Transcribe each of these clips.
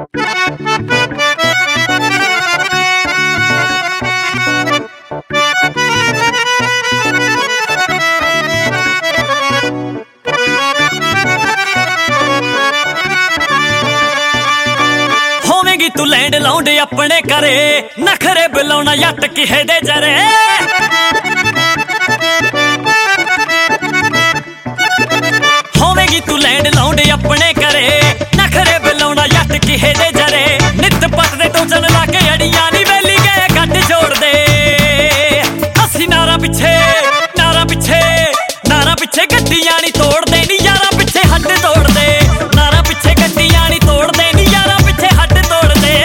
होवेगी तू लैंड लाउंड अपने घरे, नखरे बुलाउना जट किहे दे जरे। होवेगी तू लैंड लाउंड अपने घरे, नखरे बुलाउना जट किहे दे जरे। नित पटदे टोचन लाके अड़ियां नी वेली गए गड्ड जोड़ दे। असी नारा पिछे गड्डियां नी तोड़ दे नी यारा पिछे हड्ड तोड़ दे। नारा पिछे गड्डियां नी तोड़ दे नी यारा पिछे हड्ड तोड़ दे।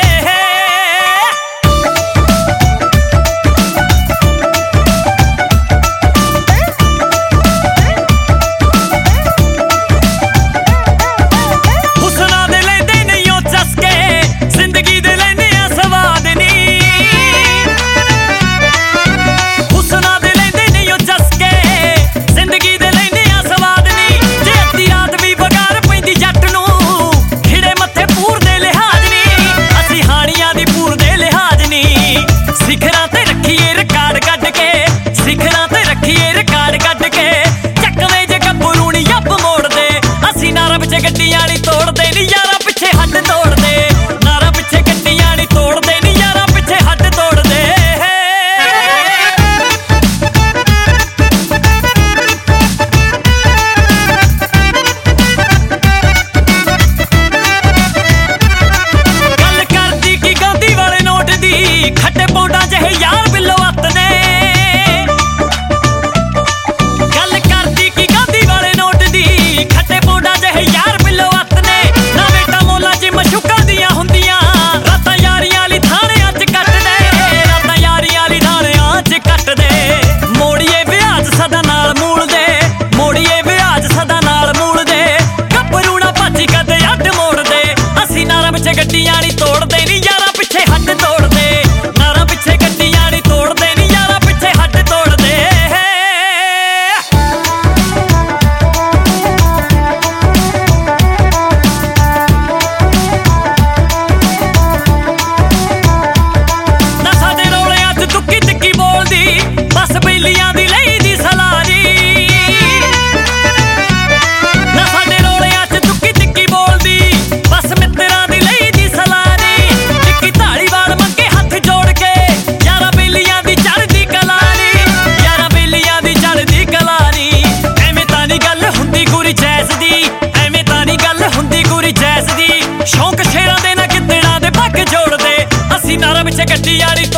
हुस्ना दे लेंदे नहीं ओ चस्के, जिंदगी दे लेंदे आ स्वाद नी। हुस्ना दे लेंदे नहीं ओ चस्के, जिंदगी दे लेंदे आ स्वाद नी। जे अद्धी रात भी बगार पैंदी जट नूं, खिड़े मत्थे पूर दे लिहाज नी। असीं हाणियां दी पूर दे लिहाज नी। सिखरां ते रखीए रिकार्ड कढ के, सिखरां ते रखीए रिकार्ड कढ के। चकवे जे गब्बरू नी अप मोड़ दे। असीं नारा पिछे गड्डियां नी तोड़ दे नी यारा पिछे हड्ड तोड़ दे। नारा पिछे गड्डियां नी तोड़ दे नी यारा पिछे हड्ड तोड़ दे। गल करदी की गांधी वाले नोट दी, खट्टे पौंडां जहे यार बिल्लो हत्थ ने। गल करदी की गांधी वाले नोट दी, खट्टे पौंडां जहे यार बिल्लो हत्थ ने। ना बेटा मोला च मशूकां दियां हुंदियां, रातां यारियां ली थाणियां च कट दे। रातां यारियां ली थाणियां च कट दे। मोड़िए विआज सदा नाल मूल दे, मोड़िए विआज सदा नाल मूल दे। गब्बरू ना भाजी कदे अड्ड मोड़ दे। असीं नारा पिछे गड्डियां नी तोड़ दे नी यारा पिछे हड्ड तोड़ दे। नारा पिछे गड्डियां नी तोड़ दे नी यारा पिछे हड्ड तोड़ दे। ना साडे रौलियां च तुक्की तिक्की बोलदी, बस बेलियां दी लई दी सलाह नी। ना साडे रौलियां च तुक्की तिक्की बोलदी, बस मित्तरां दी लई दी सलाह नी। टिक्की धालीवाल मंगे हत्थ जोड़ के, यारा बेलियां दी चढ़दी कला नी। यारा बेलियां दी चढ़दी कला नी। एवें तां नी गल हुंदी गुरी जैस दी, एवें तां नी गल हुंदी गुरी जैस दी। शौक शेरां दे ना गिद्दड़ां दे पग जोड़ दे। असीं नारा पिछे गड्डियां नी